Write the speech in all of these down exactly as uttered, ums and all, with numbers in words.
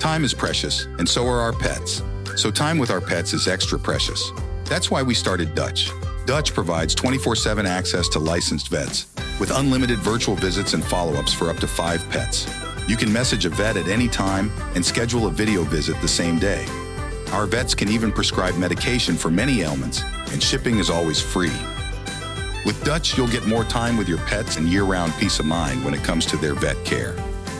Time is precious, and so are our pets. So time with our pets is extra precious. That's why we started Dutch. Dutch provides twenty-four seven access to licensed vets, with unlimited virtual visits and follow-ups for up to five pets. You can message a vet at any time and schedule a video visit the same day. Our vets can even prescribe medication for many ailments, and shipping is always free. With Dutch, you'll get more time with your pets and year-round peace of mind when it comes to their vet care.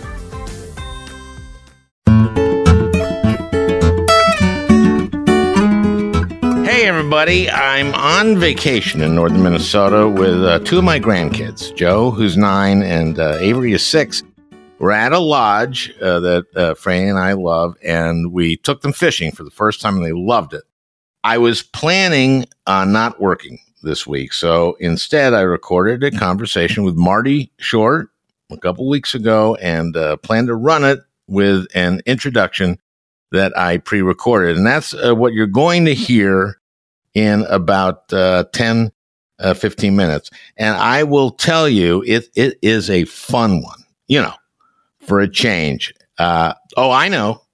Hey everybody, I'm on vacation in northern Minnesota with uh, two of my grandkids, Joe, who's nine, and uh, Avery is six. We're at a lodge uh, that uh, Franny and I love, and we took them fishing for the first time, and they loved it. I was planning on not working this week, so instead I recorded a conversation with Marty Short a couple weeks ago and uh, planned to run it with an introduction that I pre-recorded, and that's uh, what you're going to hear in about uh, ten, uh, fifteen minutes. And I will tell you, it it is a fun one, you know, for a change. Uh, oh, I know.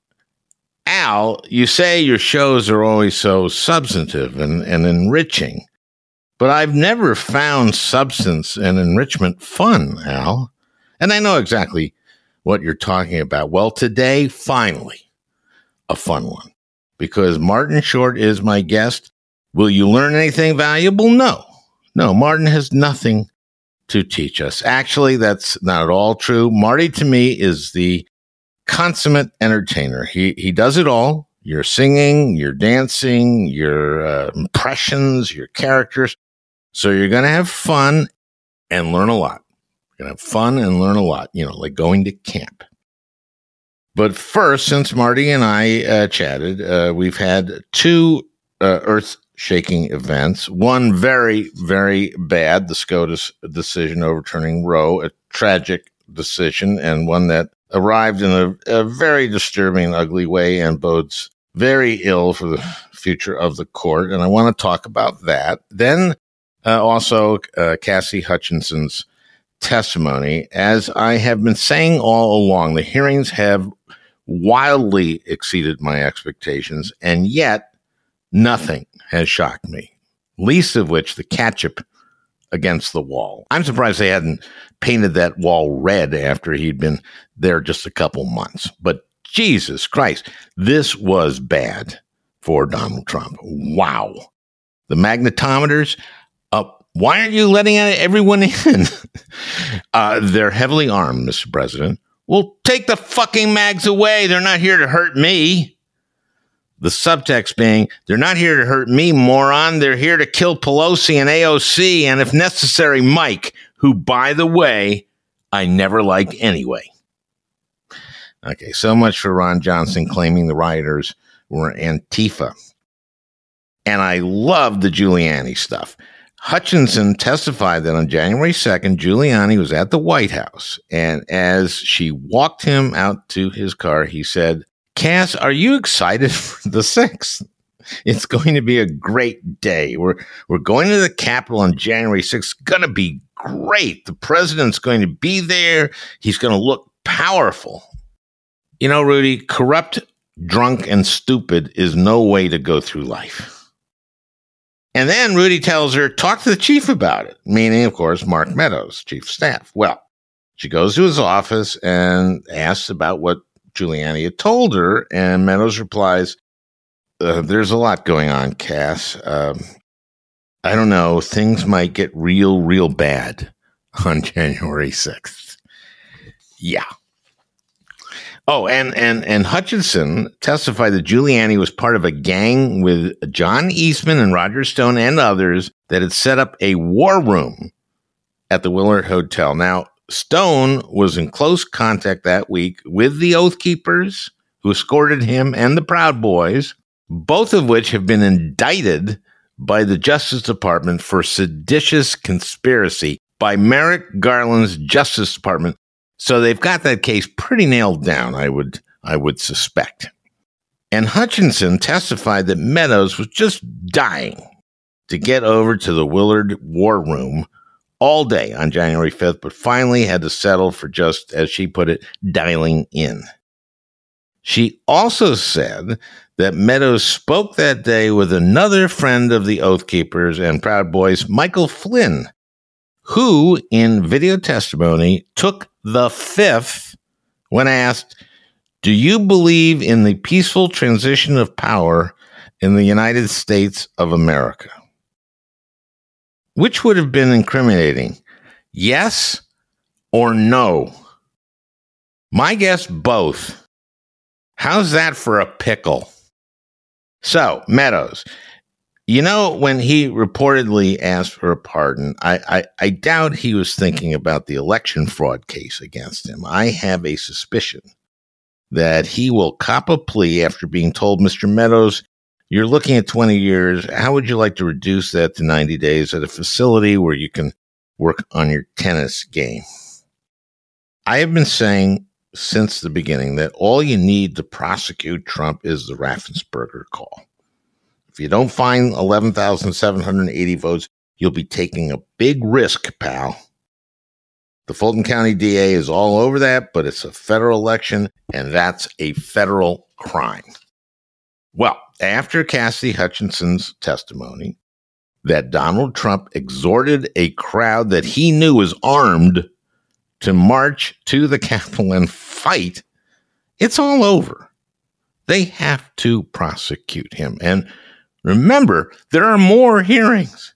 Al, you say your shows are always so substantive and, and enriching, but I've never found substance and enrichment fun, Al. And I know exactly what you're talking about. Well, today, finally, a fun one, because Martin Short is my guest. Will you learn anything valuable? No. No, Martin has nothing to teach us. Actually, that's not at all true. Marty, to me, is the consummate entertainer. He he does it all. Your singing, your dancing, your uh, impressions, your characters. So you're going to have fun and learn a lot. You're going to have fun and learn a lot, you know, like going to camp. But first, since Marty and I uh, chatted, uh, we've had two uh, earth-shaking events. One very, very bad, the SCOTUS decision overturning Roe, a tragic decision, and one that arrived in a, a very disturbing, ugly way and bodes very ill for the future of the court. And I want to talk about that. Then uh, also uh, Cassie Hutchinson's testimony. As I have been saying all along, the hearings have wildly exceeded my expectations, and yet nothing has shocked me, least of which the ketchup against the wall. I'm surprised they hadn't painted that wall red after he'd been there just a couple months. But Jesus Christ, this was bad for Donald Trump. Wow. The magnetometers, uh, why aren't you letting everyone in? uh, they're heavily armed, Mister President. Well, take the fucking mags away. They're not here to hurt me. The subtext being, they're not here to hurt me, moron. They're here to kill Pelosi and A O C and, if necessary, Mike, who, by the way, I never liked anyway. Okay, so much for Ron Johnson claiming the rioters were Antifa. And I love the Giuliani stuff. Hutchinson testified that on January second, Giuliani was at the White House, and as she walked him out to his car, he said, Cass, are you excited for the sixth? It's going to be a great day. We're we're going to the Capitol on January sixth. It's going to be great. The president's going to be there. He's going to look powerful. You know, Rudy, corrupt, drunk, and stupid is no way to go through life. And then Rudy tells her, talk to the chief about it, meaning, of course, Mark Meadows, chief of staff. Well, she goes to his office and asks about what Giuliani had told her, and Meadows replies, uh, there's a lot going on, Cass. Um, I don't know, things might get real, real bad on January sixth. Yeah. Oh, and, and, and Hutchinson testified that Giuliani was part of a gang with John Eastman and Roger Stone and others that had set up a war room at the Willard Hotel. Now, Stone was in close contact that week with the Oath Keepers who escorted him and the Proud Boys, both of which have been indicted by the Justice Department for seditious conspiracy by Merrick Garland's Justice Department. So they've got that case pretty nailed down, I would I would suspect. And Hutchinson testified that Meadows was just dying to get over to the Willard War Room all day on January fifth, but finally had to settle for just, as she put it, dialing in. She also said that Meadows spoke that day with another friend of the Oath Keepers and Proud Boys, Michael Flynn, who, in video testimony, took the fifth when asked, "Do you believe in the peaceful transition of power in the United States of America?" Which would have been incriminating, yes or no? My guess, both. How's that for a pickle? So, Meadows, you know, when he reportedly asked for a pardon, I, I, I doubt he was thinking about the election fraud case against him. I have a suspicion that he will cop a plea after being told, "Mister Meadows, you're looking at twenty years. How would you like to reduce that to ninety days at a facility where you can work on your tennis game?" I have been saying since the beginning that all you need to prosecute Trump is the Raffensperger call. If you don't find eleven thousand seven hundred eighty votes, you'll be taking a big risk, pal. The Fulton County D A is all over that, but it's a federal election, and that's a federal crime. Well, after Cassidy Hutchinson's testimony that Donald Trump exhorted a crowd that he knew was armed to march to the Capitol and fight, it's all over. They have to prosecute him. And remember, there are more hearings.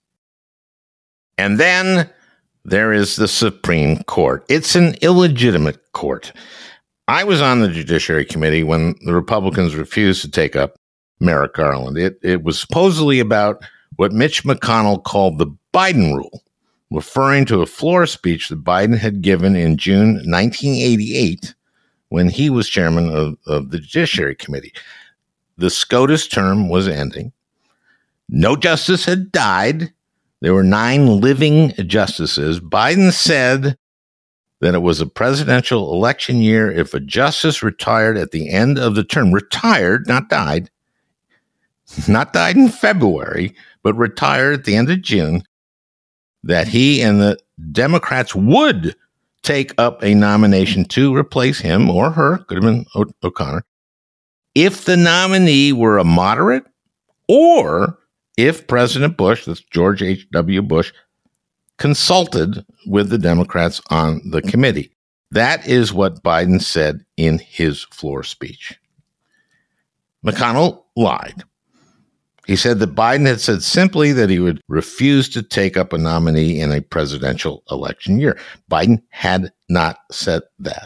And then there is the Supreme Court. It's an illegitimate court. I was on the Judiciary Committee when the Republicans refused to take up Merrick Garland. It, it was supposedly about what Mitch McConnell called the Biden rule, referring to a floor speech that Biden had given in June nineteen eighty-eight when he was chairman of, of the Judiciary Committee. The SCOTUS term was ending. No justice had died. There were nine living justices. Biden said that it was a presidential election year if a justice retired at the end of the term. Retired, not died. Not died in February, but retired at the end of June, that he and the Democrats would take up a nomination to replace him or her, could have been o- O'Connor, if the nominee were a moderate or if President Bush, that's George H W. Bush, consulted with the Democrats on the committee. That is what Biden said in his floor speech. McConnell lied. He said that Biden had said simply that he would refuse to take up a nominee in a presidential election year. Biden had not said that.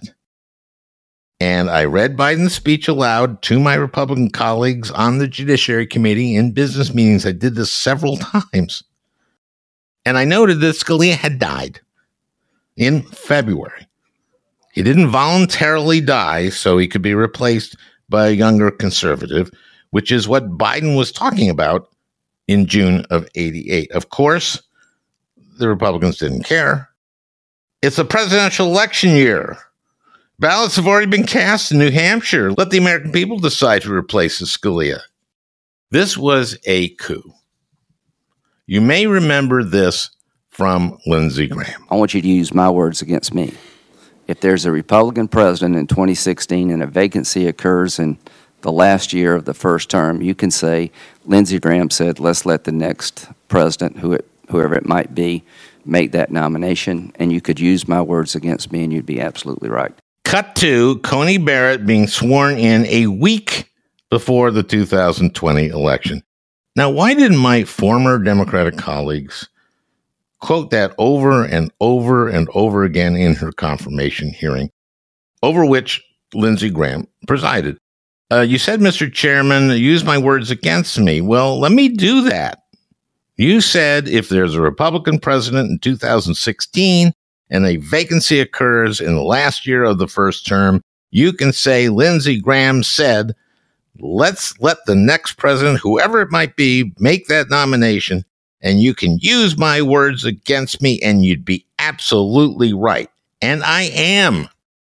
And I read Biden's speech aloud to my Republican colleagues on the Judiciary Committee in business meetings. I did this several times. And I noted that Scalia had died in February. He didn't voluntarily die so he could be replaced by a younger conservative, which is what Biden was talking about in June of eighty-eight. Of course, the Republicans didn't care. It's a presidential election year. Ballots have already been cast in New Hampshire. Let the American people decide who replaces Scalia. This was a coup. You may remember this from Lindsey Graham. I want you to use my words against me. If there's a Republican president in twenty sixteen and a vacancy occurs in the last year of the first term, you can say, Lindsey Graham said, let's let the next president, who it, whoever it might be, make that nomination. And you could use my words against me, and you'd be absolutely right. Cut to Coney Barrett being sworn in a week before the two thousand twenty election. Now, why didn't my former Democratic colleagues quote that over and over and over again in her confirmation hearing, over which Lindsey Graham presided? Uh, you said, Mister Chairman, use my words against me. Well, let me do that. You said if there's a Republican president in two thousand sixteen and a vacancy occurs in the last year of the first term, you can say Lindsey Graham said, let's let the next president, whoever it might be, make that nomination, and you can use my words against me, and you'd be absolutely right. And I am.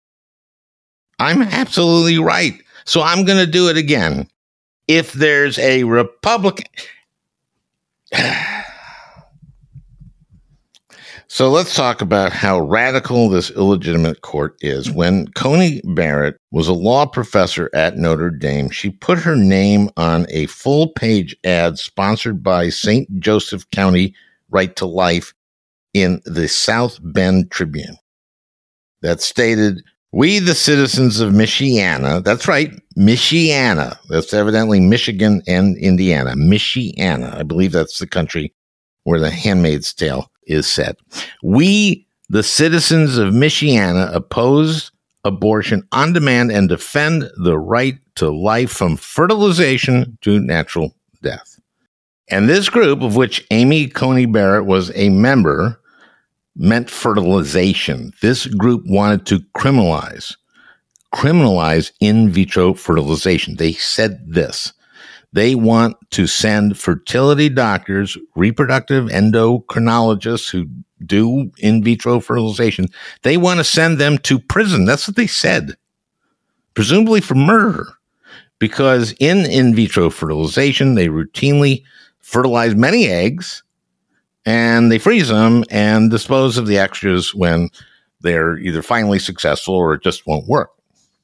I'm absolutely right. So I'm going to do it again. If there's a Republican... So let's talk about how radical this illegitimate court is. When Coney Barrett was a law professor at Notre Dame, she put her name on a full-page ad sponsored by Saint Joseph County Right to Life in the South Bend Tribune that stated, "We, the citizens of Michiana," that's right, Michiana, that's evidently Michigan and Indiana, Michiana, I believe that's the country where The Handmaid's Tale is set. "We, the citizens of Michiana, oppose abortion on demand and defend the right to life from fertilization to natural death." And this group, of which Amy Coney Barrett was a member, meant fertilization. This group wanted to criminalize, criminalize in vitro fertilization. They said this. They want to send fertility doctors, reproductive endocrinologists who do in vitro fertilization. They want to send them to prison. That's what they said, presumably for murder, because in in vitro fertilization, they routinely fertilize many eggs and they freeze them and dispose of the extras when they're either finally successful or it just won't work.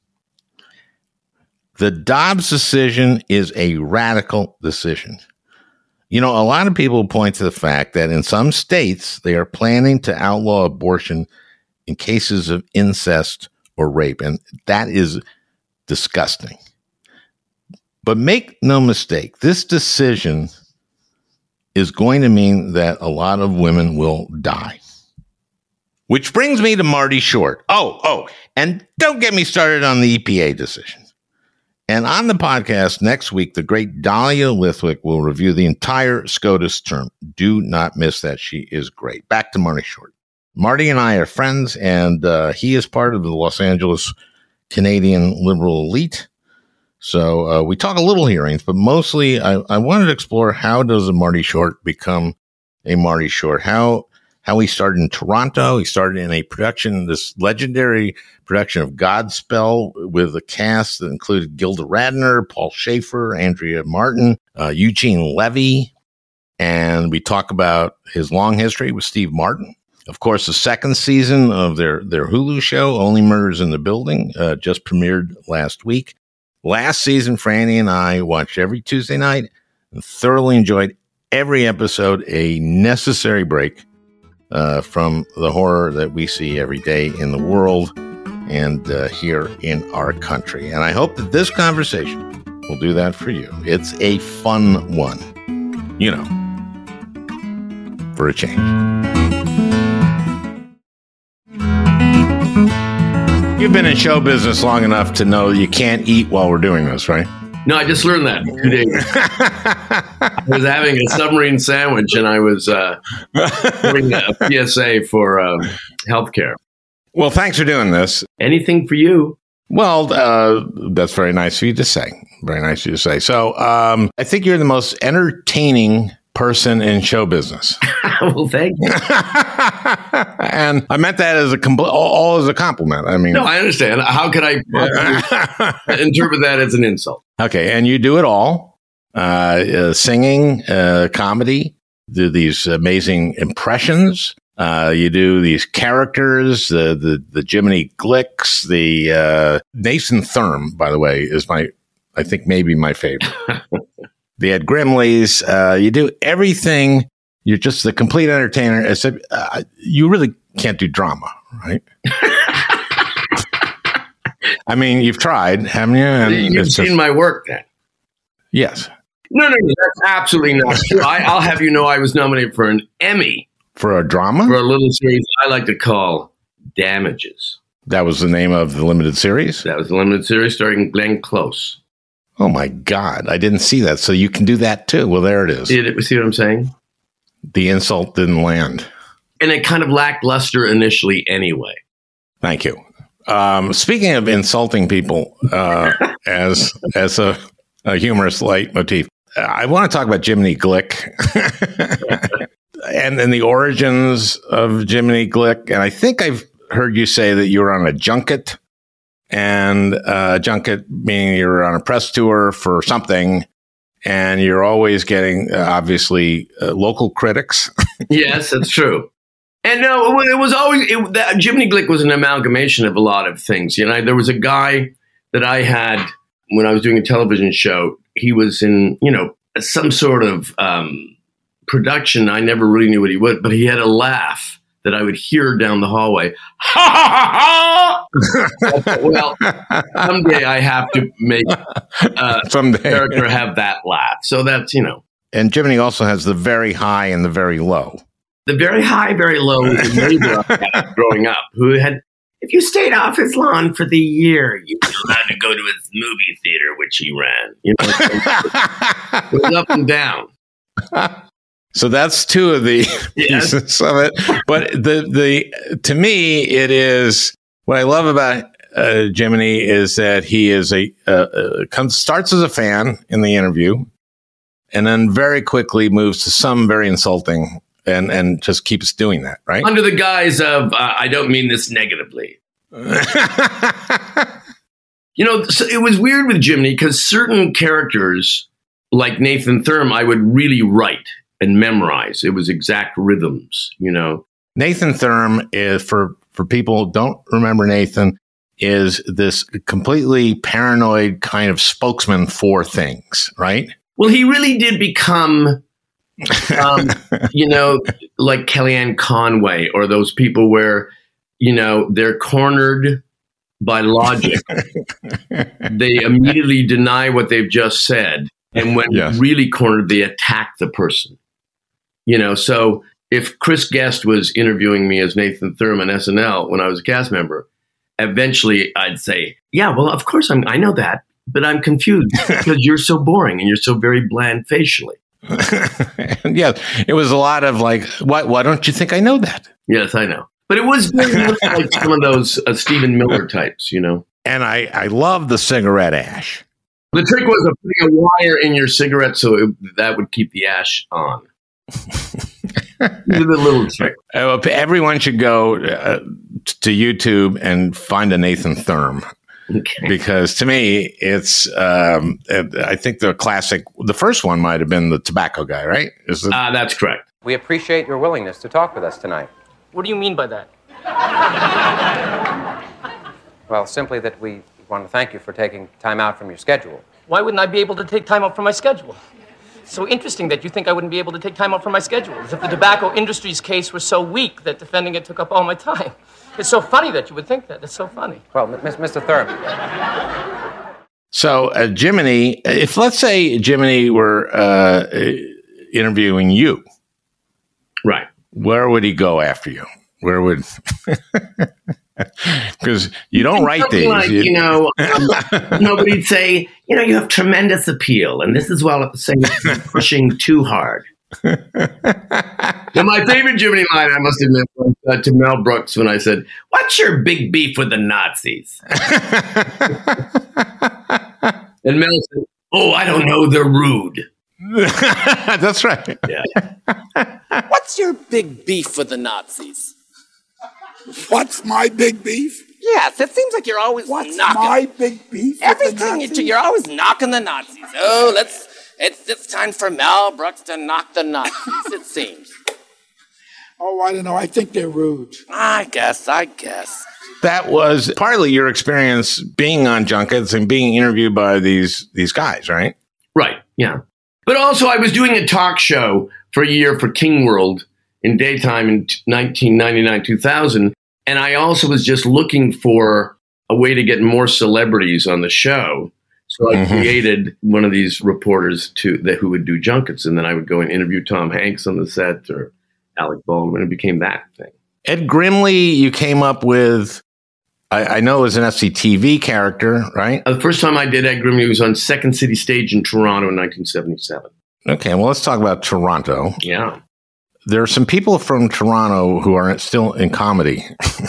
The Dobbs decision is a radical decision. You know, a lot of people point to the fact that in some states, they are planning to outlaw abortion in cases of incest or rape, and that is disgusting. But make no mistake, this decision is going to mean that a lot of women will die. Which brings me to Marty Short. Oh, oh, and don't get me started on the E P A decision. And on the podcast next week, the great Dahlia Lithwick will review the entire SCOTUS term. Do not miss that. She is great. Back to Marty Short. Marty and I are friends, and uh, he is part of the Los Angeles Canadian liberal elite. So uh, we talk a little hearings, but mostly I, I wanted to explore how does a Marty Short become a Marty Short? How how he started in Toronto. He started in a production, this legendary production of Godspell with a cast that included Gilda Radner, Paul Schaefer, Andrea Martin, uh, Eugene Levy. And we talk about his long history with Steve Martin. Of course, the second season of their, their Hulu show, Only Murders in the Building, uh, just premiered last week. Last season, Franny and I watched every Tuesday night and thoroughly enjoyed every episode, a necessary break uh, from the horror that we see every day in the world and uh, here in our country. And I hope that this conversation will do that for you. It's a fun one, you know, for a change. You've been in show business long enough to know you can't eat while we're doing this, right? No, I just learned that in two days. I was having a submarine sandwich, and I was uh, doing a P S A for uh, healthcare. Well, thanks for doing this. Anything for you. Well, uh, that's very nice of you to say. Very nice of you to say. So um, I think you're the most entertaining person in show business. Well, thank you. And I meant that as a compl- all, all as a compliment. I mean, no, I understand. How could I interpret that as an insult? Okay, and you do it all: uh, uh, singing, uh, comedy, do these amazing impressions. Uh, you do these characters, the the the Jiminy Glicks, the uh, Nathan Thurm, by the way, is my, I think maybe my favorite. The Ed Grimleys. Uh, you do everything. You're just the complete entertainer. Except uh, you really can't do drama, right? I mean, you've tried, haven't you? And You've seen just, my work, then. Yes. No, no, no. That's absolutely not true. I, I'll have you know I was nominated for an Emmy. For a drama? For a little series I like to call Damages. That was the name of the limited series? That was the limited series starring Glenn Close. Oh, my God. I didn't see that. So you can do that, too. Well, there it is. Did it, see what I'm saying? The insult didn't land. And it kind of lackluster initially anyway. Thank you. Um, speaking of insulting people uh, as as a, a humorous leitmotif, I want to talk about Jiminy Glick and then the origins of Jiminy Glick. And I think I've heard you say that you were on a junket, and uh, junket meaning you're on a press tour for something, and you're always getting, uh, obviously, uh, local critics. Yes, that's true. And no, it was always, it, that, Jiminy Glick was an amalgamation of a lot of things. You know, there was a guy that I had when I was doing a television show. He was in, you know, some sort of um, production. I never really knew what he would, but he had a laugh that I would hear down the hallway. Ha ha ha! Well, someday I have to make uh, Someday. a character have that laugh. So that's, you know. And Jiminy also has the very high and the very low. The very high, very low was a neighbor I had growing up who had, if you stayed off his lawn for the year, you were allowed to go to his movie theater, which he ran. You know, it was up and down. So that's two of the Yes. pieces of it. But the the to me, it is what I love about uh, Jiminy is that he is a uh, uh, comes, starts as a fan in the interview, and then very quickly moves to some very insulting, and and just keeps doing that, right? Under the guise of, uh, I don't mean this negatively. You know, so it was weird with Jiminy because certain characters, like Nathan Thurm, I would really write and memorize. It was exact rhythms, you know. Nathan Thurm is, for for people who don't remember Nathan, is this completely paranoid kind of spokesman for things, right? Well, he really did become, um, you know, like Kellyanne Conway or those people where, you know, they're cornered by logic. They immediately deny what they've just said. And when Yes. really cornered, they attack the person. You know, so if Chris Guest was interviewing me as Nathan Thurm on S N L when I was a cast member, eventually I'd say, yeah, well, of course I'm, I know that, but I'm confused because you're so boring and you're so very bland facially. Yeah, it was a lot of like, why, why don't you think I know that? Yes, I know. But it was very much like some of those uh, Stephen Miller types, you know. And I, I love the cigarette ash. The trick was uh, putting a wire in your cigarette so it, that would keep the ash on. The little trick. Uh, everyone should go uh, to YouTube and find a Nathan Thurm. Okay. Because to me, it's, um, I think the classic, the first one might have been the tobacco guy, right? Is it? Ah, that's correct. We appreciate your willingness to talk with us tonight. What do you mean by that? Well, simply that we want to thank you for taking time out from your schedule. Why wouldn't I be able to take time out from my schedule? It's so interesting that you think I wouldn't be able to take time out from my schedule, as if the tobacco industry's case was so weak that defending it took up all my time. It's so funny that you would think that. It's so funny. Well, M- Mister Thurm. So uh, Jiminy, if let's say Jiminy were uh, interviewing you, Right. where would he go after you? Where would? Because you don't write Something these. like, You- you know, um, nobody'd say, you know, you have tremendous appeal, and this is while at the same time pushing too hard. Now, my favorite Jiminy line, I must admit, was uh, to Mel Brooks when I said, "What's your big beef with the Nazis?" And Mel said, "Oh, I don't know, they're rude." That's right. Yeah. What's your big beef with the Nazis? What's my big beef? Yes, it seems like you're always What's knocking. my big beef? with the Everything you Nazis? do, you're always knocking the Nazis. Oh, let's. It's it's time for Mel Brooks to knock the Nazis. It seems. Oh, I don't know. I think they're rude. I guess. I guess. That was partly your experience being on junkets and being interviewed by these these guys, right? Right. Yeah. But also, I was doing a talk show for a year for King World in daytime in nineteen ninety-nine, two thousand. And I also was just looking for a way to get more celebrities on the show. So I Mhm. created one of these reporters to that who would do junkets. And then I would go and interview Tom Hanks on the set or Alec Baldwin. It became that thing. Ed Grimley, you came up with, I, I know it was an F C T V character, right? Uh, the first time I did Ed Grimley was on Second City Stage in Toronto in nineteen seventy-seven. Okay, well, let's talk about Toronto. Yeah. There are some people from Toronto who are still in comedy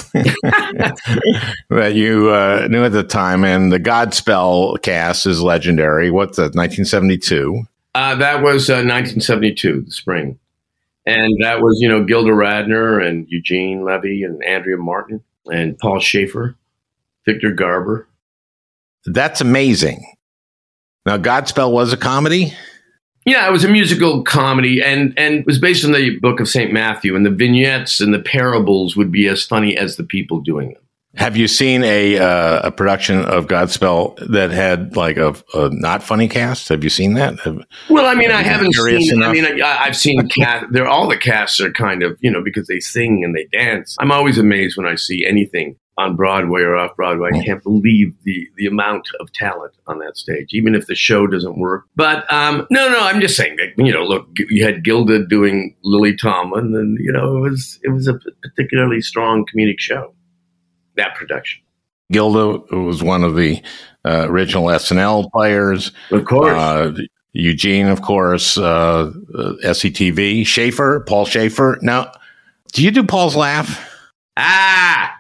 that you uh, knew at the time, and the Godspell cast is legendary. What's that, nineteen seventy-two? Uh, that was uh, nineteen seventy-two, the spring. And that was, you know, Gilda Radner and Eugene Levy and Andrea Martin and Paul Schaefer, Victor Garber. That's amazing. Now, Godspell was a comedy? Yeah, it was a musical comedy, and and it was based on the Book of Saint Matthew, and the vignettes and the parables would be as funny as the people doing them. Have you seen a uh, a production of Godspell that had like a, a not funny cast? Have you seen that? Have, well, I mean, I haven't seen. Enough? I mean, I, I've seen cast. They're all the casts are kind of, you know, because they sing and they dance. I'm always amazed when I see anything on Broadway or off Broadway. I can't believe the the amount of talent on that stage, even if the show doesn't work. But um, no, no, I'm just saying that, you know, look, you had Gilda doing Lily Tomlin, and you know, it was it was a particularly strong comedic show. That production. Gilda was one of the uh, original S N L players. Of course. Uh, Eugene, of course, uh, uh, S C T V. Schaefer, Paul Schaefer. Now, do you do Paul's laugh? Ah!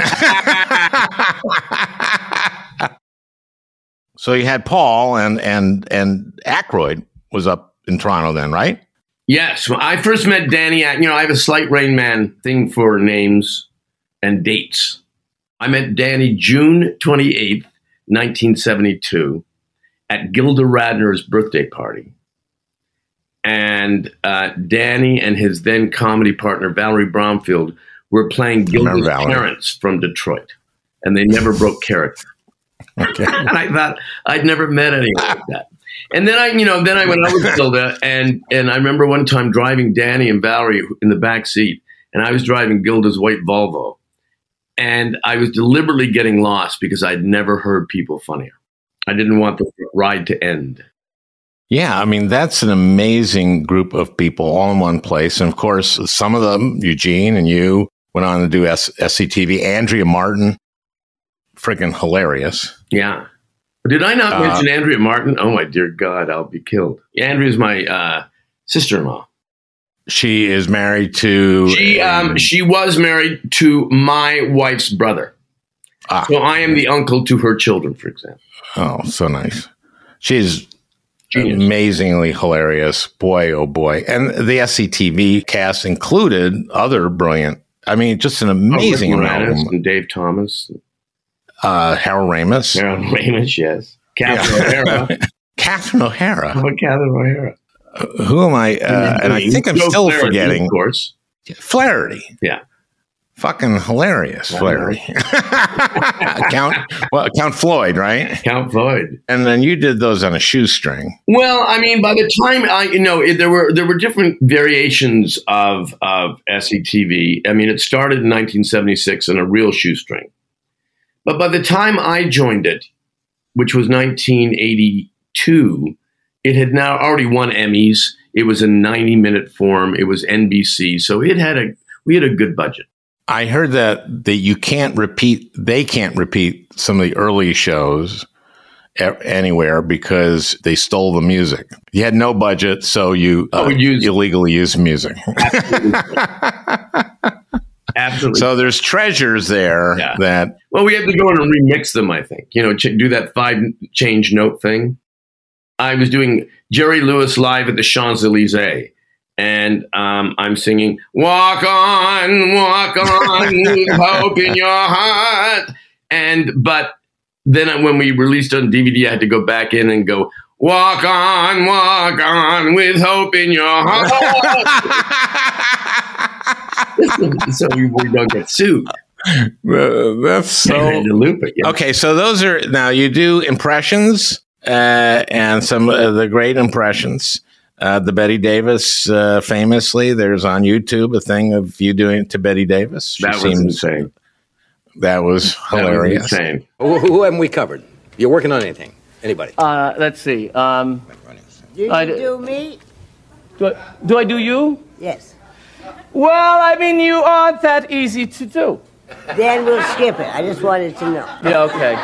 So you had Paul and, and, and Aykroyd was up in Toronto then, right? Yes. When I first met Danny, you know, I have a slight Rain Man thing for names and dates. I met Danny June twenty-eighth, nineteen seventy-two, at Gilda Radner's birthday party. And uh, Danny and his then comedy partner, Valerie Bromfield, were playing Gilda's parents from Detroit. And they never broke character. Okay. And I thought, I'd never met anyone like that. And then I, you know, then I went out with Gilda, and, and I remember one time driving Danny and Valerie in the back seat, and I was driving Gilda's white Volvo. And I was deliberately getting lost because I'd never heard people funnier. I didn't want the ride to end. Yeah, I mean, that's an amazing group of people all in one place. And of course, some of them, Eugene and you, went on to do S- SCTV. Andrea Martin, freaking hilarious. Yeah. Did I not uh, mention Andrea Martin? Oh, my dear God, I'll be killed. Andrea's my uh, sister-in-law. She is married to... She um, she was married to my wife's brother. Ah. So I am the uncle to her children, for example. Oh, so nice. She's Genius. Amazingly hilarious. Boy, oh boy. And the S C T V cast included other brilliant... I mean, just an amazing oh, amalgam. And Dave Thomas. Uh, Harold Ramis. Harold Ramis, yes. Catherine O'Hara. Catherine O'Hara. Oh, Catherine O'Hara. Uh, who am I? Uh, and I think I'm Joe still Flaherty, forgetting. Of course. Flaherty. Yeah. Fucking hilarious, Flaherty. Count, well, Count Floyd, right? Count Floyd. And then you did those on a shoestring. Well, I mean, by the time I, you know, it, there were there were different variations of of S C T V. I mean, it started in nineteen seventy-six on a real shoestring, but by the time I joined it, which was nineteen eighty-two, it had now already won Emmys. It was a ninety minute form. It was N B C, so it had a we had a good budget. I heard that that you can't repeat. They can't repeat some of the early shows anywhere because they stole the music. You had no budget, so you uh, use, illegally used music. Absolutely. Absolutely. So there's treasures there yeah. that. Well, we had to go in and remix them. I think you know, ch- do that five change note thing. I was doing Jerry Lewis live at the Champs-Élysées. And um, I'm singing, walk on, walk on, with hope in your heart. And, but then when we released on D V D, I had to go back in and go, walk on, walk on, with hope in your heart. So we, we don't get sued. Uh, that's so. Loop it, yeah. Okay, so those are, now you do impressions uh, and some of the great impressions. Uh, the Betty Davis, uh, famously, there's on YouTube a thing of you doing it to Betty Davis. She that was seems, insane. That was hilarious. That was insane. Who, who haven't we covered? You're working on anything? Anybody? Uh, let's see. Um, Did you I d- do me? Do I, do I do you? Yes. Well, I mean, you aren't that easy to do. Then we'll skip it. I just wanted to know. Yeah, okay.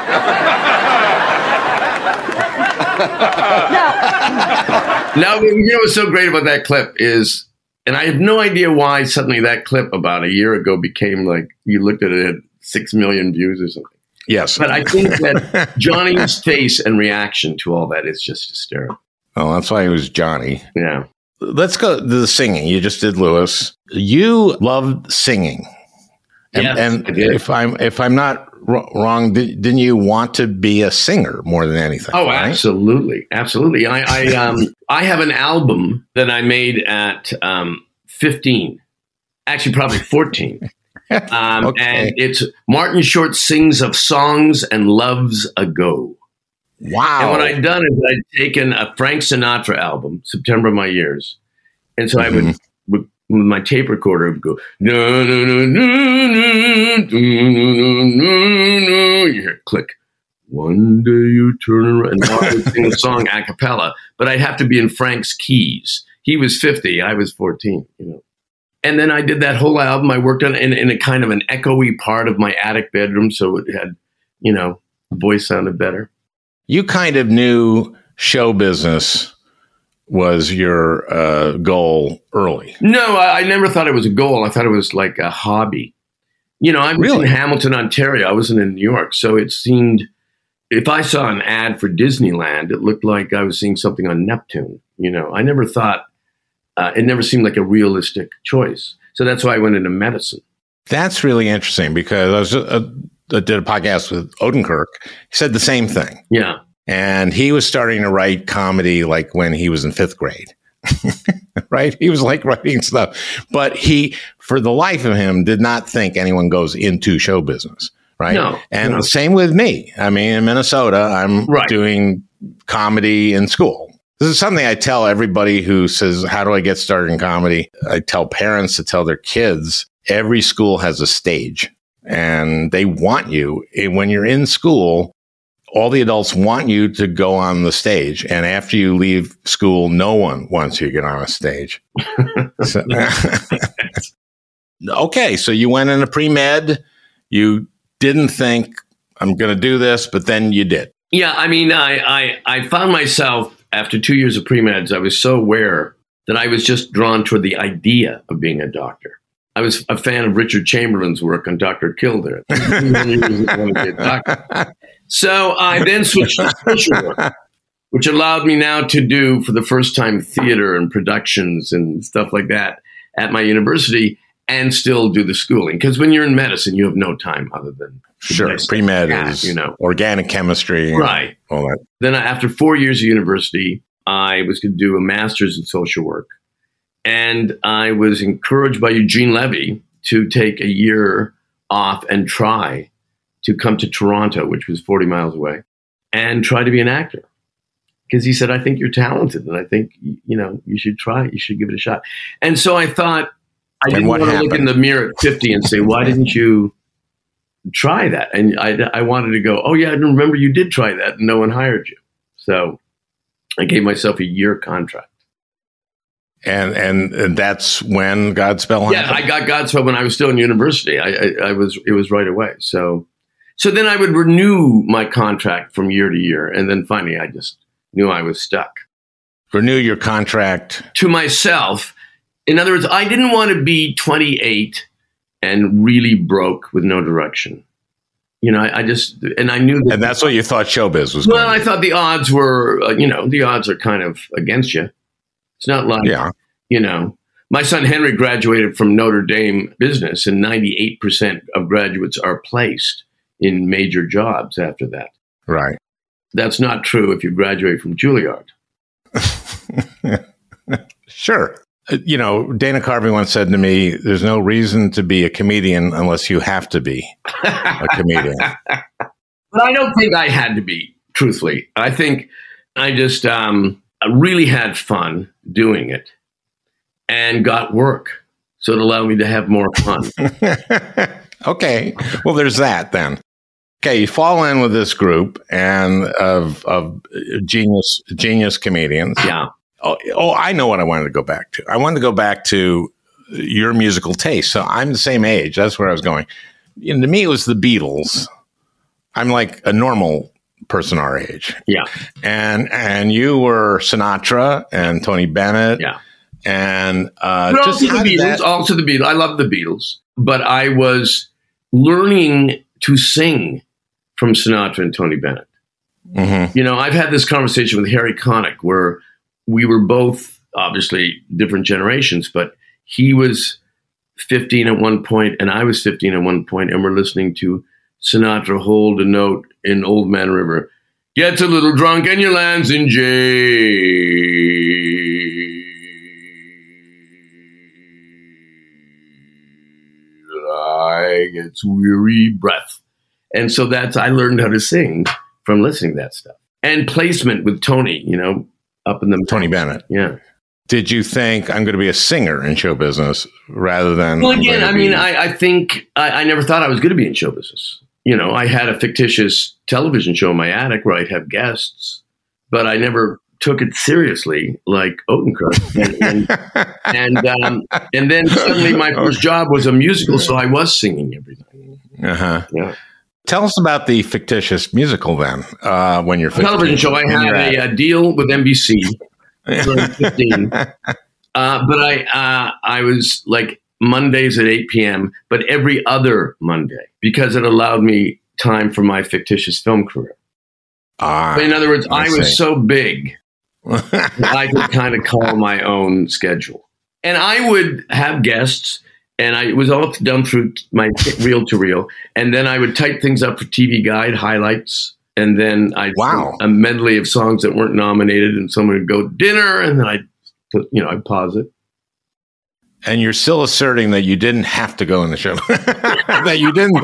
now, now, you know what's so great about that clip is, and I have no idea why suddenly that clip about a year ago became like, you looked at it, it had six million views or something. Yes. But I think that Johnny's face and reaction to all that is just hysterical. Oh, that's why he was Johnny. Yeah. Let's go to the singing. You just did Lewis. You loved singing. And, yes, and if I'm if I'm not wr- wrong, did, didn't you want to be a singer more than anything? Oh, right? absolutely. Absolutely. I, I, um, I have an album that I made at um, fifteen, actually probably fourteen. Um, Okay. And it's Martin Short Sings of Songs and Loves Ago. Wow. And what I'd done is I'd taken a Frank Sinatra album, September of My Years. And so I would, with, with my tape recorder, would go, no, no, no, no, no, no, no, no, no. You hear it click. One day you turn around, and I would sing the song a cappella, but I'd have to be in Frank's keys. He was fifty, I was fourteen, you know. And then I did that whole album. I worked on it in, in a kind of an echoey part of my attic bedroom, so it had, you know, the voice sounded better. You kind of knew show business was your uh, goal early. No, I, I never thought it was a goal. I thought it was like a hobby. You know, I was Really? in Hamilton, Ontario. I wasn't in New York, so it seemed, if I saw an ad for Disneyland, it looked like I was seeing something on Neptune. You know, I never thought, uh, it never seemed like a realistic choice. So that's why I went into medicine. That's really interesting because I was uh, I did a podcast with Odenkirk. He said the same thing. Yeah. And he was starting to write comedy like when he was in fifth grade. Right? He was like writing stuff. But he, for the life of him, did not think anyone goes into show business. Right. No, and no. the same with me. I mean, in Minnesota, I'm Right. doing comedy in school. This is something I tell everybody who says, how do I get started in comedy? I tell parents to tell their kids, every school has a stage and they want you. And when you're in school, all the adults want you to go on the stage. And after you leave school, no one wants you to get on a stage. So, okay. So you went into pre-med. You didn't think I'm going to do this, but then you did. Yeah, I mean, I, I, I found myself, after two years of pre-meds, I was so aware that I was just drawn toward the idea of being a doctor. I was a fan of Richard Chamberlain's work on Doctor Kildare. So I then switched to social work, which allowed me now to do, for the first time, theater and productions and stuff like that at my university and still do the schooling. Because when you're in medicine, you have no time other than Sure. Pre-med is, you know, organic chemistry. and Right. All that. Then after four years of university, I was going to do a master's in social work. And I was encouraged by Eugene Levy to take a year off and try to come to Toronto, which was forty miles away, and try to be an actor. Because he said, I think you're talented, and I think, you know, you should try it. You should give it a shot. And so I thought, I And didn't what want to look in happened? the mirror at fifty and say, why didn't you try that? And I, I wanted to go, oh, yeah, I remember you did try that, and no one hired you. So I gave myself a year contract. And, and and that's when Godspell Yeah, happened. I got Godspell when I was still in university. I, I, I was it was right away. So so then I would renew my contract from year to year, and then finally I just knew I was stuck. Renew your contract. To myself, in other words, I didn't want to be twenty-eight and really broke with no direction. You know, I, I just and I knew that. And that's what you thought showbiz was. Well, going I thought the odds were, uh, you know, the odds are kind of against you. It's not like, Yeah. you know, my son Henry graduated from Notre Dame business, and ninety-eight percent of graduates are placed in major jobs after that. Right. That's not true if you graduate from Juilliard. Sure. Uh, You know, Dana Carvey once said to me, there's no reason to be a comedian unless you have to be a comedian. But I don't think I had to be, truthfully. I think I just um, I really had fun doing it and got work. So it allowed me to have more fun. Okay. Well, there's that then. Okay, you fall in with this group and of of genius genius comedians. Yeah. Oh, oh, I know what I wanted to go back to. I wanted to go back to your musical taste. So I'm the same age. That's where I was going. And to me, it was the Beatles. I'm like a normal person our age. Yeah. And and you were Sinatra and Tony Bennett. Yeah. And uh, But just also how the did Beatles. that- Also the Beatles. I love the Beatles, but I was learning to sing from Sinatra and Tony Bennett. Mhm. You know, I've had this conversation with Harry Connick where we were both obviously different generations, but he was fifteen at one point and I was fifteen at one point, and we're listening to Sinatra hold a note in Old Man River. Gets a little drunk and you lands in jail. I gets weary breath. And so that's, I learned how to sing from listening to that stuff. And placement with Tony, you know, up in the... Tony Bennett. Yeah. Did you think I'm going to be a singer in show business rather than... Well, again, I mean, I, I think I, I never thought I was going to be in show business. You know, I had a fictitious television show in my attic where I'd have guests, but I never took it seriously like Odenkirk. And, and, and, um, and then suddenly my first job was a musical, so I was singing every night. Uh-huh. Yeah. Tell us about the fictitious musical then, uh, when you're fifteen. Television show. I had a, a deal with N B C when I was fifteen. Uh, but I, uh, I was like Mondays at eight p.m., but every other Monday, because it allowed me time for my fictitious film career. Ah, but in other words, I, I was see. so big that I could kind of call my own schedule. And I would have guests, and I, it was all done through my reel-to-reel. And then I would type things up for T V Guide, highlights, and then I'd wow. a medley of songs that weren't nominated, and someone would go, dinner, and then I'd put, you know, I'd pause it. And you're still asserting that you didn't have to go in the show. That you didn't.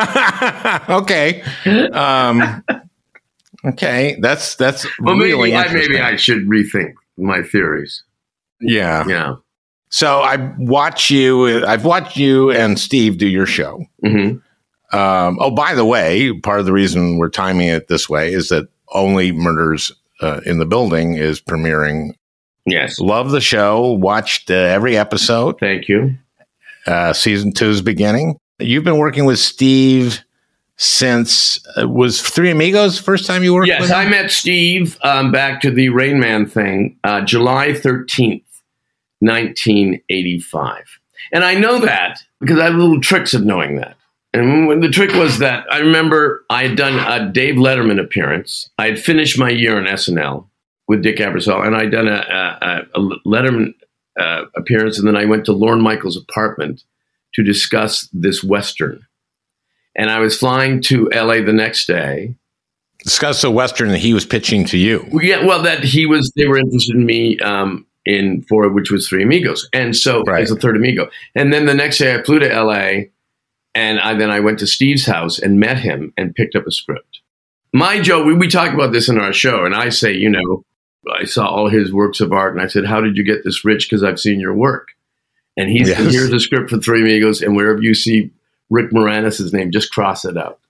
Okay. Um, okay. That's that's well, really maybe I, interesting. maybe I should rethink my theories. Yeah. Yeah. So I watch you. I've watched you and Steve do your show. Mm-hmm. Um, oh, by the way, part of the reason we're timing it this way is that Only Murders uh, in the Building is premiering. Yes. Love the show. Watched uh, every episode. Thank you. Uh, season two is beginning. You've been working with Steve since, uh, was Three Amigos the first time you worked yes, with him? Yes, I met Steve um, back to the Rain Man thing, uh, July thirteenth, nineteen eighty-five. And I know that because I have little tricks of knowing that. And when the trick was that I remember I had done a Dave Letterman appearance. I had finished my year on S N L with Dick Ebersol, and I'd done a, a, a Letterman uh, appearance, and then I went to Lorne Michaels' apartment to discuss this Western. And I was flying to L A the next day. Discuss the Western that he was pitching to you. Yeah, well, that he was, they were interested in me um, in for, which was Three Amigos. And so, right. as a third amigo. And then the next day I flew to L A, and I, then I went to Steve's house and met him and picked up a script. My joke, we, we talk about this in our show, and I say, you know, I saw all his works of art, and I said, how did you get this rich? Because I've seen your work. And he yes. said, here's a script for Three Amigos, and wherever you see Rick Moranis' name, just cross it out.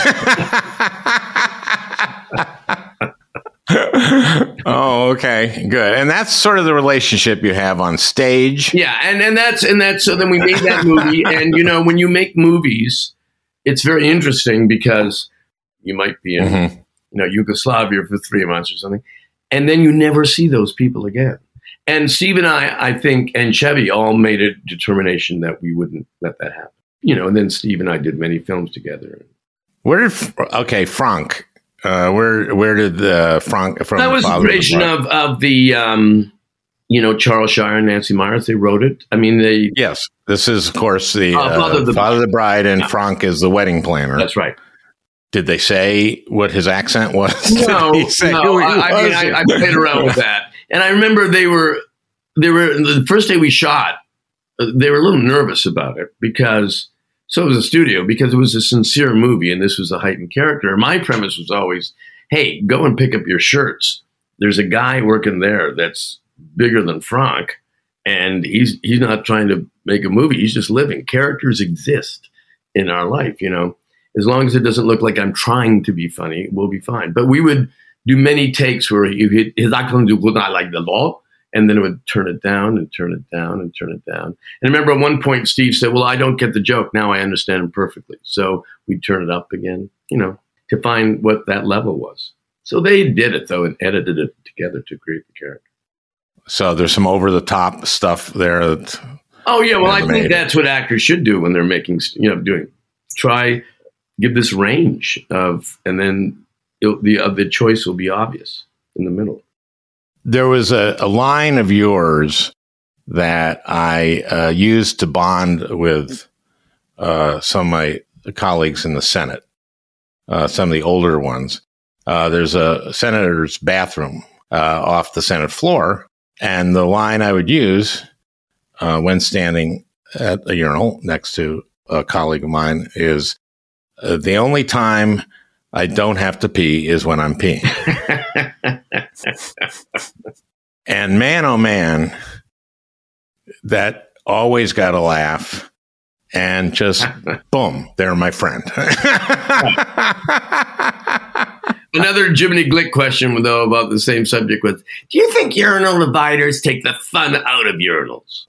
Oh, okay, good. And that's sort of the relationship you have on stage. Yeah, and, and that's, and that's, so then we made that movie, and, you know, when you make movies, it's very interesting because you might be in, mm-hmm. you know, Yugoslavia for three months or something. And then you never see those people again. And Steve and I, I think, and Chevy all made a determination that we wouldn't let that happen. You know, and then Steve and I did many films together. Where did, okay, Frank, uh, where where did uh, Frank from? That was the creation of, of the, um, you know, Charles Shire and Nancy Myers. They wrote it. I mean, they. Yes, this is, of course, the uh, uh, Father, of the, Father of the Bride, and yeah. Frank is the wedding planner. That's right. Did they say what his accent was? No, no. I, I mean, I, I played around with that, and I remember they were, they were the first day we shot. They were a little nervous about it because, so was the studio because it was a sincere movie, and this was a heightened character. My premise was always, hey, go and pick up your shirts. There's a guy working there that's bigger than Frank, and he's he's not trying to make a movie. He's just living. Characters exist in our life, you know. As long as it doesn't look like I'm trying to be funny, we'll be fine. But we would do many takes where you hit his accent was not like the law, and then it would turn it down and turn it down and turn it down. And I remember at one point Steve said, well, I don't get the joke. Now I understand him perfectly. So we'd turn it up again, you know, to find what that level was. So they did it, though, and edited it together to create the character. So there's some over-the-top stuff there. That oh, yeah. Well, I think that's what actors should do when they're making, you know, doing, try... give this range of, and then it, the uh, the choice will be obvious in the middle. There was a, a line of yours that I uh, used to bond with uh, some of my colleagues in the Senate. uh, some of the older ones. Uh, there's a senator's bathroom uh, off the Senate floor, and the line I would use uh, when standing at a urinal next to a colleague of mine is, uh, the only time I don't have to pee is when I'm peeing. And man, oh man, that always got a laugh. And just, boom, they're my friend. Another Jiminy Glick question, though, about the same subject was, do you think urinal dividers take the fun out of urinals?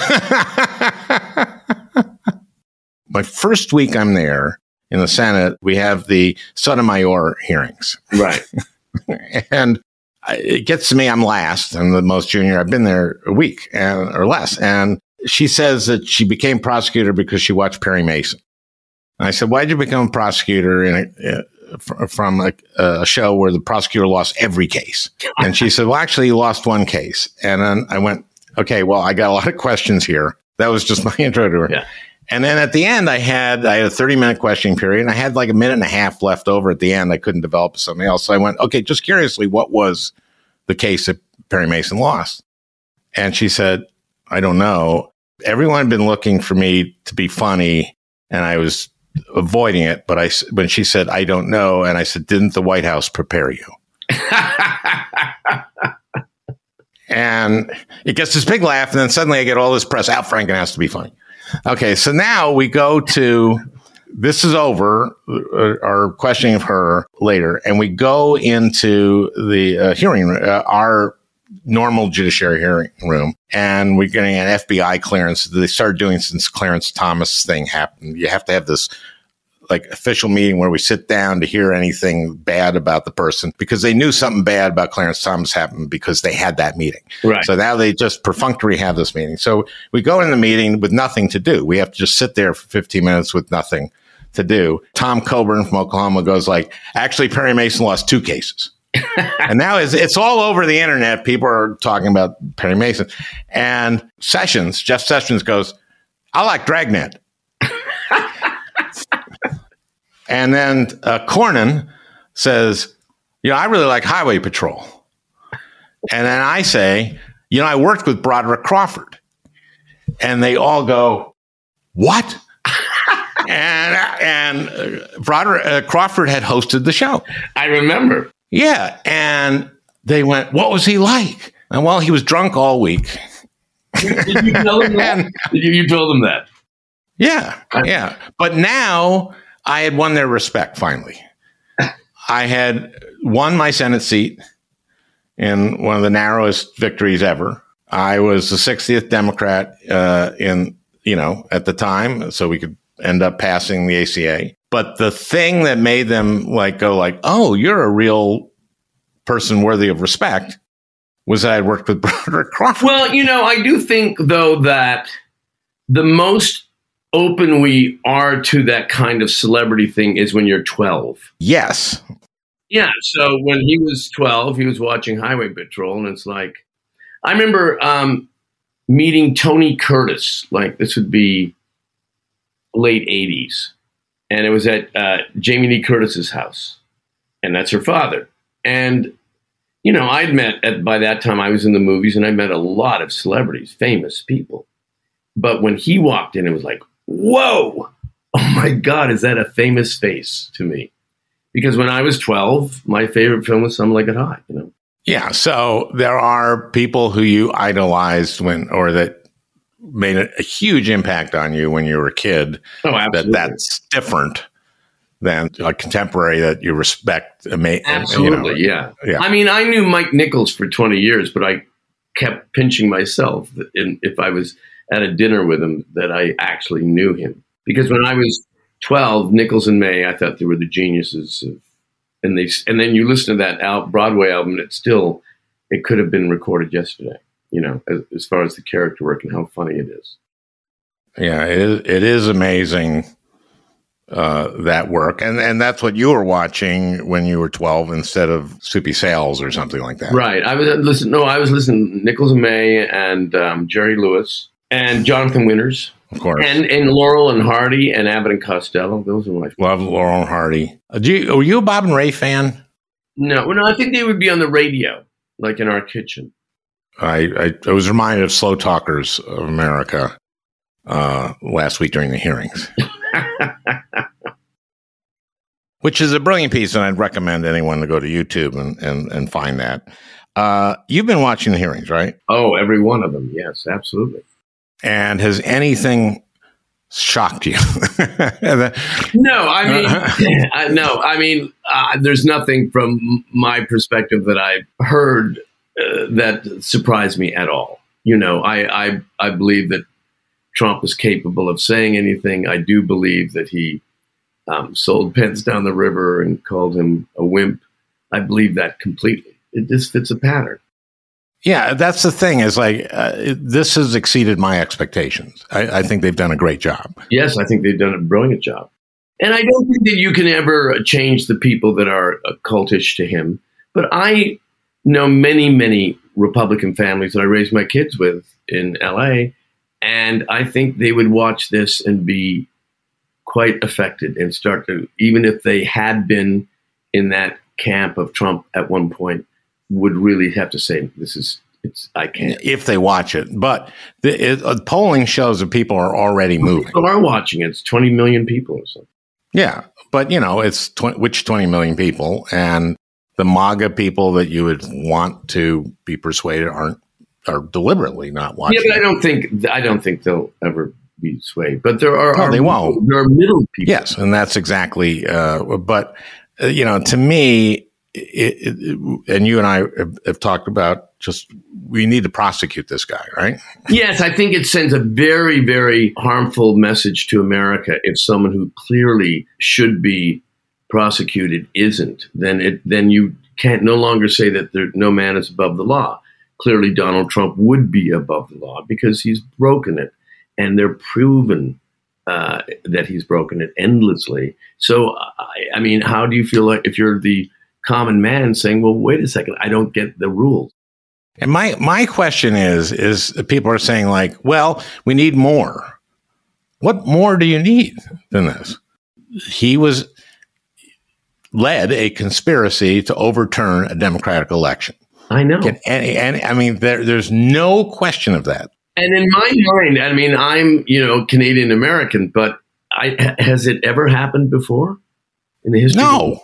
My first week I'm there in the Senate, we have the Sotomayor hearings. Right. And it gets to me, I'm last. I'm the most junior. I've been there a week and, or less. And she says that she became prosecutor because she watched Perry Mason. And I said, why did you become a prosecutor in a, uh, from a, a show where the prosecutor lost every case? And she said, well, actually, he lost one case. And then I went, okay, well, I got a lot of questions here. That was just my intro to her. Yeah. And then at the end, I had I had a thirty minute questioning period, and I had like a minute and a half left over at the end. I couldn't develop something else. So I went, okay, just curiously, what was the case that Perry Mason lost? And she said, I don't know. Everyone had been looking for me to be funny, and I was avoiding it. But I, when she said, I don't know, and I said, didn't the White House prepare you? And it gets this big laugh, and then suddenly I get all this press. Al Franken has to be funny. Okay, so now we go to, this is over, uh, our questioning of her later, and we go into the uh, hearing, uh, our normal judiciary hearing room, and we're getting an F B I clearance. They started doing since Clarence Thomas thing happened. You have to have this like official meeting where we sit down to hear anything bad about the person, because they knew something bad about Clarence Thomas happened because they had that meeting. Right. So now they just perfunctory have this meeting. So we go in the meeting with nothing to do. We have to just sit there for fifteen minutes with nothing to do. Tom Coburn from Oklahoma goes like, actually, Perry Mason lost two cases. And now it's, it's all over the internet. People are talking about Perry Mason. And Sessions, Jeff Sessions goes, I like Dragnet. And then uh, Cornyn says, you know, I really like Highway Patrol. And then I say, you know, I worked with Broderick Crawford. And they all go, what? and and uh, Broderick uh, Crawford had hosted the show. I remember. Yeah. And they went, what was he like? And well, he was drunk all week. Did you tell them that? Did you, you told them that? Yeah. Yeah. But now I had won their respect, finally. I had won my Senate seat in one of the narrowest victories ever. I was the sixtieth Democrat uh, in, you know, at the time, so we could end up passing the A C A. But the thing that made them like go like, oh, you're a real person worthy of respect was that I had worked with Broderick Crawford. Well, you know, I do think, though, that the most open we are to that kind of celebrity thing is when you're twelve. Yes. Yeah. So when he was twelve, he was watching Highway Patrol, and it's like, I remember um, meeting Tony Curtis. Like, this would be late eighties, and it was at uh, Jamie Lee Curtis's house, and that's her father. And you know, I'd met at by that time I was in the movies, and I met a lot of celebrities, famous people. But when he walked in, it was like, whoa, oh my God, is that a famous face to me? Because when I was twelve, my favorite film was Some Like It Hot, you know? Yeah. So there are people who you idolized when, or that made a, a huge impact on you when you were a kid. Oh, absolutely. That that's different than a contemporary that you respect. Ama- Absolutely. You know, yeah. yeah. I mean, I knew Mike Nichols for twenty years, but I kept pinching myself in, if I was at a dinner with him that I actually knew him. Because when I was twelve, Nichols and May, I thought they were the geniuses. Of, and they and then you listen to that al- Broadway album, and it's still, it could have been recorded yesterday, you know, as, as far as the character work and how funny it is. Yeah, it is, it is amazing, uh, that work. And and that's what you were watching when you were twelve instead of Soupy Sales or something like that. Right. I was listening. No, I was listening to Nichols and May and um, Jerry Lewis. and Jonathan Winters. Of course. And and Laurel and Hardy and Abbott and Costello. Those are my favorites. Love Laurel and Hardy. Uh, do you, were you a Bob and Ray fan? No, no, I think they would be on the radio, like in our kitchen. I, I, I was reminded of Slow Talkers of America uh, last week during the hearings. Which is a brilliant piece, and I'd recommend anyone to go to YouTube and, and, and find that. Uh, you've been watching the hearings, right? Oh, every one of them. Yes, absolutely. And has anything shocked you? No, I mean, I, no, I mean, uh, there's nothing from my perspective that I've heard uh, that surprised me at all. You know, I, I, I believe that Trump is capable of saying anything. I do believe that he um, sold Pence down the river and called him a wimp. I believe that completely. It just fits a pattern. Yeah, that's the thing is like, uh, it, this has exceeded my expectations. I, I think they've done a great job. Yes, I think they've done a brilliant job. And I don't think that you can ever change the people that are cultish to him. But I know many, many Republican families that I raised my kids with in L A, and I think they would watch this and be quite affected and start to, even if they had been in that camp of Trump at one point, would really have to say, this is, it's, I can't. If they watch it. But the it, uh, polling shows that people are already moving. People are watching it. It's twenty million people or something. Yeah. But, you know, it's tw- which twenty million people, and the MAGA people that you would want to be persuaded aren't, are deliberately not watching. Yeah, but I don't think, I don't think they'll ever be swayed. But there are, no, are they won't. There are middle people. Yes. And that's exactly, uh, but, uh, you know, to me, It, it, and you and I have, have talked about just we need to prosecute this guy, right? Yes, I think it sends a very, very harmful message to America if someone who clearly should be prosecuted isn't. Then it then you can't no longer say that there, no man is above the law. Clearly, Donald Trump would be above the law because he's broken it, and they're proven uh, that he's broken it endlessly. So, I, I mean, how do you feel like if you're the common man saying, well, wait a second, I don't get the rules? And my, my question is, is people are saying like, well, we need more. What more do you need than this? He was led a conspiracy to overturn a democratic election. I know. And, and, and I mean, there, there's no question of that. And in my mind, I mean, I'm, you know, Canadian American, but I, has it ever happened before in the history? No.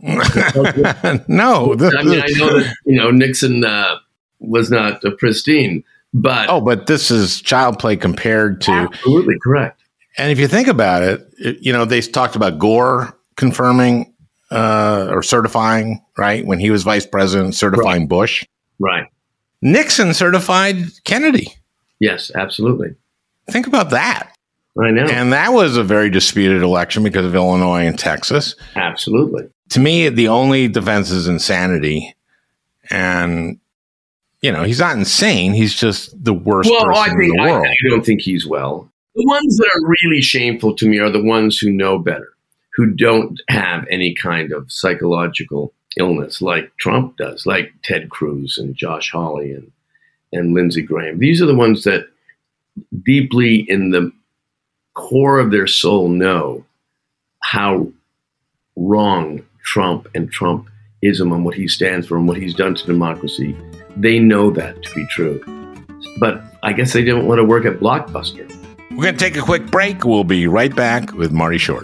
No. I mean, I know that, you know, Nixon uh, was not uh, pristine, but. Oh, but this is child play compared to. Absolutely correct. And if you think about it, it you know, they talked about Gore confirming uh, or certifying, right? When he was vice president, certifying right. Bush. Right. Nixon certified Kennedy. Yes, absolutely. Think about that. I know. And that was a very disputed election because of Illinois and Texas. Absolutely. To me, the only defense is insanity. And, you know, he's not insane. He's just the worst well, person I think, in the world. I, I don't think he's well. The ones that are really shameful to me are the ones who know better, who don't have any kind of psychological illness like Trump does, like Ted Cruz and Josh Hawley and, and Lindsey Graham. These are the ones that deeply in the core of their soul know how wrong Trump and Trumpism and what he stands for and what he's done to democracy. They know that to be true. But I guess they don't want to work at Blockbuster. We're going to take a quick break. We'll be right back with Marty Short.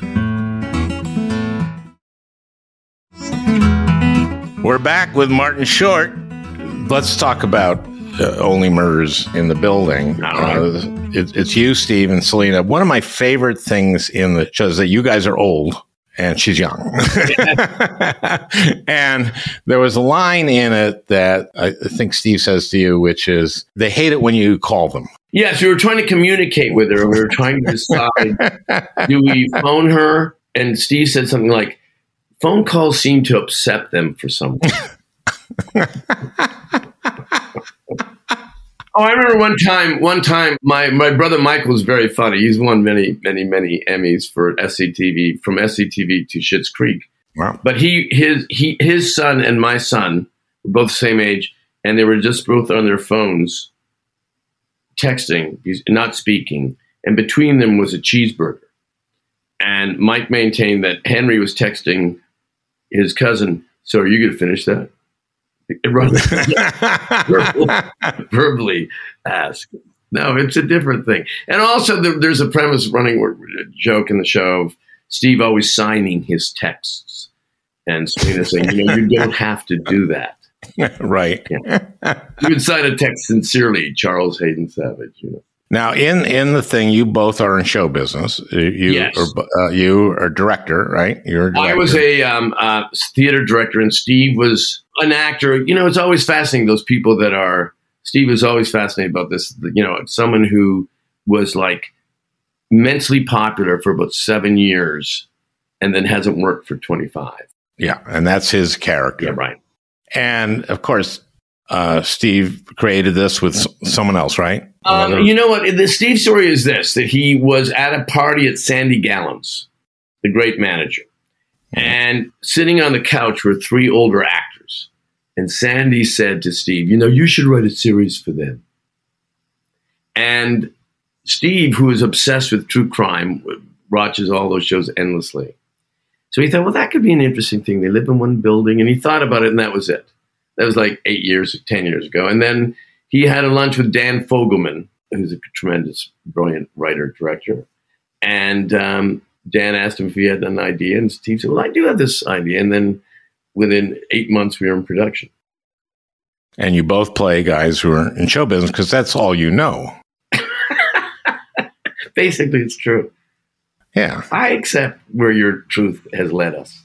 We're back with Martin Short. Let's talk about uh, Only Murders in the Building. Right. Uh, it, it's you, Steve, and Selena. One of my favorite things in the show is that you guys are old and she's young. And there was a line in it that I think Steve says to you, which is, they hate it when you call them. Yes, we were trying to communicate with her. We were trying to decide, do we phone her? And Steve said something like, phone calls seem to upset them for some reason. Oh, I remember one time, one time, my, my brother Michael was very funny. He's won many, many, many Emmys for S C T V, from S C T V to Schitt's Creek. Wow. But he, his, he, his son and my son were both the same age, and they were just both on their phones texting, he's not speaking, and between them was a cheeseburger. And Mike maintained that Henry was texting his cousin, so are you going to finish that? verbally, verbally ask. No, it's a different thing. And also there, there's a premise running, a joke in the show of Steve always signing his texts. And Selena saying, you know, you don't have to do that. Right. Yeah. You would sign a text sincerely, Charles Hayden Savage, you know. Now, in, in the thing, you both are in show business. You yes. are, uh, you are a director, right? You're a director. I was a um, uh, theater director, and Steve was an actor. You know, it's always fascinating, those people that are, Steve is always fascinated about this. You know, someone who was like immensely popular for about seven years and then hasn't worked for twenty-five. Yeah, and that's his character. Yeah, right. And, of course, uh, Steve created this with s- someone else, right? Um, you know what? The Steve story is this, that he was at a party at Sandy Gallant's, the great manager, and sitting on the couch were three older actors. And Sandy said to Steve, you know, you should write a series for them. And Steve, who is obsessed with true crime, watches all those shows endlessly. So he thought, well, that could be an interesting thing. They live in one building. And he thought about it, and that was it. That was like eight years, ten years ago. And then he had a lunch with Dan Fogelman, who's a tremendous, brilliant writer, director. And um, Dan asked him if he had an idea. And Steve said, well, I do have this idea. And then within eight months, we were in production. And you both play guys who are in show business because that's all you know. Basically, it's true. Yeah. I accept where your truth has led us.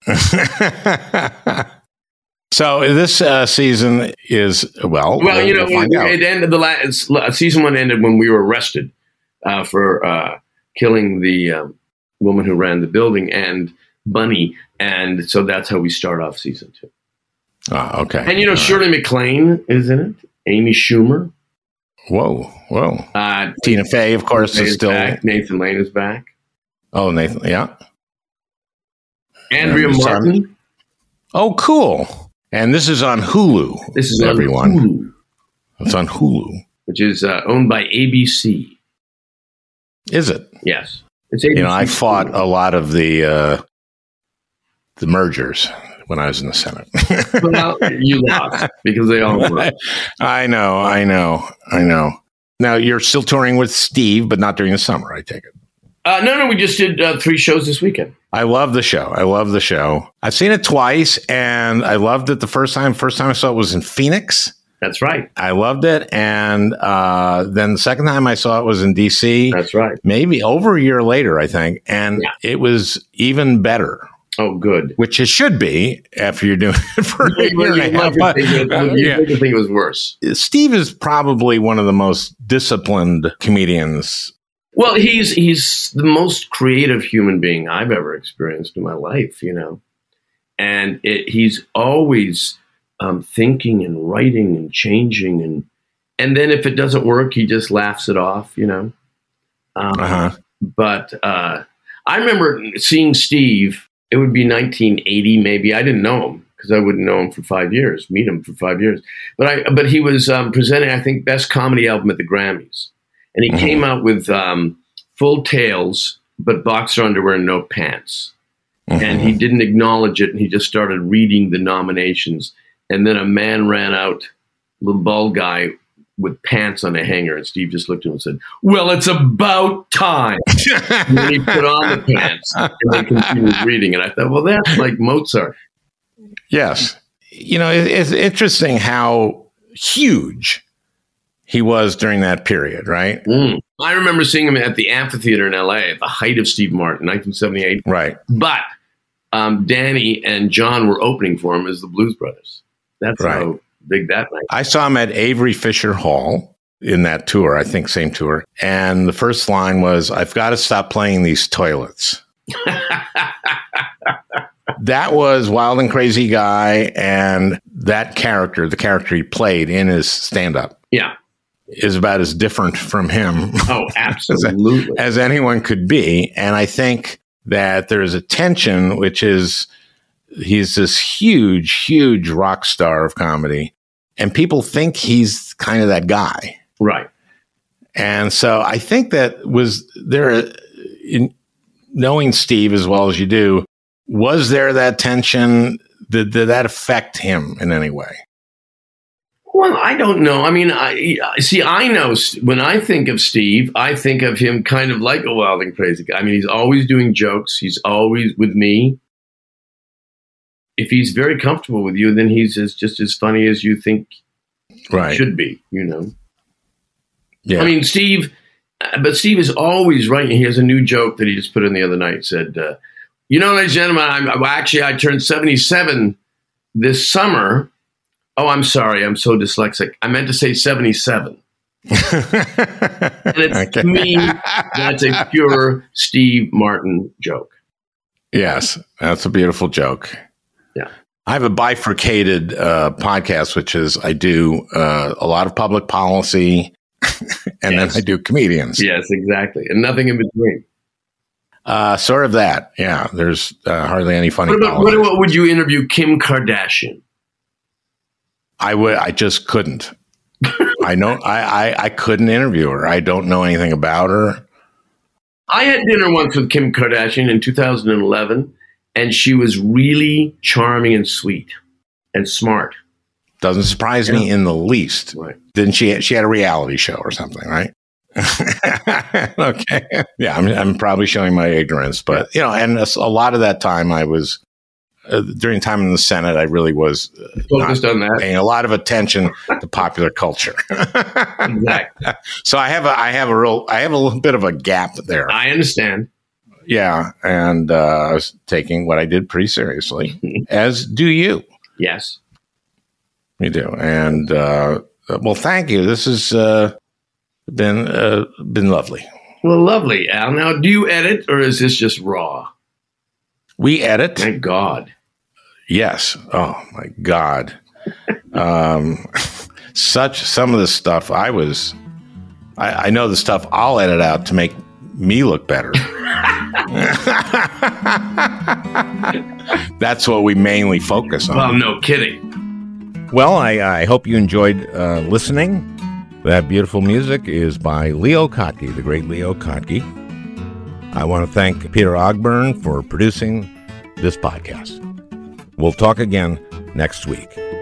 So this uh, season is, well, well, you know, we'll find out. it ended, the last, season one ended when we were arrested uh, for uh, killing the um, woman who ran the building and Bunny. And so that's how we start off season two. Oh, okay. And, you know, All Shirley right. MacLaine is in it. Amy Schumer. Whoa, whoa. Uh, Tina Fey, of course, is still. Back. Nathan Lane is back. Oh, Nathan, yeah. Andrea Martin. On, oh, cool. And this is on Hulu. This is everyone. on Hulu. It's on Hulu. Which is uh, owned by A B C. Is it? Yes. It's A B C. You know, I fought Hulu. a lot of the uh, the mergers when I was in the Senate. Well, you lost because they all were. I know, I know, I know. Now, you're still touring with Steve, but not during the summer, I take it. Uh, no, no, we just did uh, three shows this weekend. I love the show. I love the show. I've seen it twice, and I loved it the first time. First time I saw it was in Phoenix. That's right. I loved it. And uh, then the second time I saw it was in D C. That's right. Maybe over a year later, I think. And yeah. It was even better. Oh, good. Which it should be after you're doing it for a you, year and a half. But, think, uh, you yeah. think it was worse. Steve is probably one of the most disciplined comedians. Well, he's he's the most creative human being I've ever experienced in my life, you know. And it, he's always um, thinking and writing and changing. And and then if it doesn't work, he just laughs it off, you know. Um, uh-huh. But uh, I remember seeing Steve. It would be nineteen eighty, maybe. I didn't know him because I wouldn't know him for five years, meet him for five years. But I, but he was um, presenting, I think, Best Comedy Album at the Grammys. And he mm-hmm. came out with um, full tails, but boxer underwear and no pants. Mm-hmm. And he didn't acknowledge it, and he just started reading the nominations. And then a man ran out, a little bald guy, with pants on a hanger, and Steve just looked at him and said, well, it's about time. And then he put on the pants and then continued reading. And I thought, well, that's like Mozart. Yes. You know, it, it's interesting how huge he was during that period, right? Mm. I remember seeing him at the amphitheater in L A at the height of Steve Martin, nineteen seventy-eight. Right. But um, Danny and John were opening for him as the Blues Brothers. That's right. How big that night. I saw him at Avery Fisher Hall in that tour, I think same tour. And the first line was, I've got to stop playing these toilets. That was Wild and Crazy Guy, and that character, the character he played in his stand-up, yeah, is about as different from him oh, absolutely. as, as anyone could be. And I think that there's a tension, which is he's this huge, huge rock star of comedy, and people think he's kind of that guy. Right. And so I think that was there, in knowing Steve as well as you do, was there that tension? Did, did that affect him in any way? Well, I don't know. I mean, I see, I know when I think of Steve, I think of him kind of like a wild and crazy guy. I mean, he's always doing jokes. He's always with me. If he's very comfortable with you, then he's as, just as funny as you think right. he should be, you know? Yeah. I mean, Steve, but Steve is always right. He has a new joke that he just put in the other night. Said, uh, you know, ladies and gentlemen, I'm, well, actually, I turned seventy-seven this summer. Oh, I'm sorry. I'm so dyslexic. I meant to say seventy-seven. And it's, okay. To me, that's a pure Steve Martin joke. Yes, that's a beautiful joke. Yeah. I have a bifurcated uh, podcast, which is I do uh, a lot of public policy and yes. then I do comedians. Yes, exactly. And nothing in between. Uh, sort of that. Yeah. There's uh, hardly any funny what, about, what, what would you interview Kim Kardashian? I would. I just couldn't. I know. I, I, I couldn't interview her. I don't know anything about her. I had dinner once with Kim Kardashian in two thousand eleven, and she was really charming and sweet and smart. Doesn't surprise yeah. me in the least. Right. Didn't she? She had a reality show or something, right? Okay. Yeah, I'm, I'm probably showing my ignorance, but you know, and a, a lot of that time I was. Uh, during time in the Senate, I really was uh, focused on that, paying a lot of attention to popular culture. Exactly. So I have a, I have a real, I have a little bit of a gap there. I understand. Yeah, and uh, I was taking what I did pretty seriously, as do you. Yes, you do. And uh, well, thank you. This has uh, been uh, been lovely. Well, lovely, Al. Now, do you edit, or is this just raw? We edit. Thank God. Yes. Oh my God. um, such some of the stuff I was. I, I know the stuff I'll edit out to make me look better. That's what we mainly focus on. Well, no kidding. Well, I, I hope you enjoyed uh, listening. That beautiful music is by Leo Kottke, the great Leo Kottke. I want to thank Peter Ogburn for producing this podcast. We'll talk again next week.